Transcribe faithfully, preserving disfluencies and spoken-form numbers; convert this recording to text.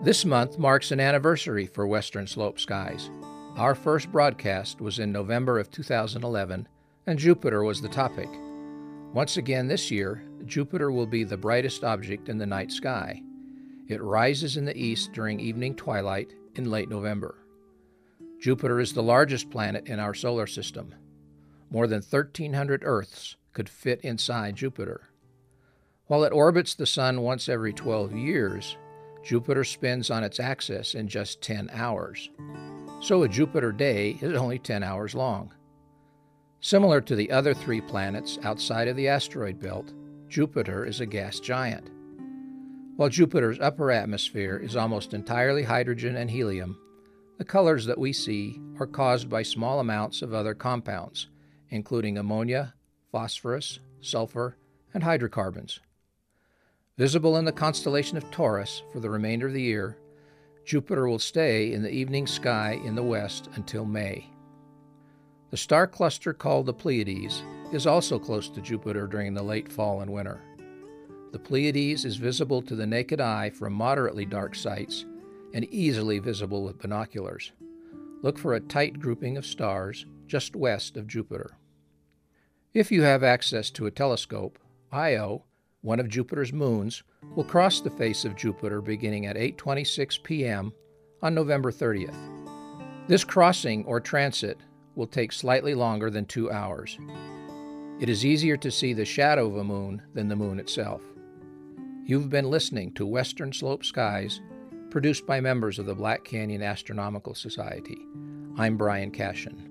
This month marks an anniversary for Western Slope Skies. Our first broadcast was in November of two thousand eleven, and Jupiter was the topic. Once again this year, Jupiter will be the brightest object in the night sky. It rises in the east during evening twilight in late November. Jupiter is the largest planet in our solar system. More than thirteen hundred Earths could fit inside Jupiter. While it orbits the Sun once every twelve years, Jupiter spins on its axis in just ten hours. So a Jupiter day is only ten hours long. Similar to the other three planets outside of the asteroid belt, Jupiter is a gas giant. While Jupiter's upper atmosphere is almost entirely hydrogen and helium, the colors that we see are caused by small amounts of other compounds, including ammonia, phosphorus, sulfur, and hydrocarbons. Visible in the constellation of Taurus for the remainder of the year, Jupiter will stay in the evening sky in the west until May. The star cluster called the Pleiades is also close to Jupiter during the late fall and winter. The Pleiades is visible to the naked eye from moderately dark sites and easily visible with binoculars. Look for a tight grouping of stars just west of Jupiter. If you have access to a telescope, Io, one of Jupiter's moons, will cross the face of Jupiter beginning at eight twenty-six p.m. on November thirtieth. This crossing or transit will take slightly longer than two hours. It is easier to see the shadow of a moon than the moon itself. You've been listening to Western Slope Skies, produced by members of the Black Canyon Astronomical Society. I'm Brian Cashin.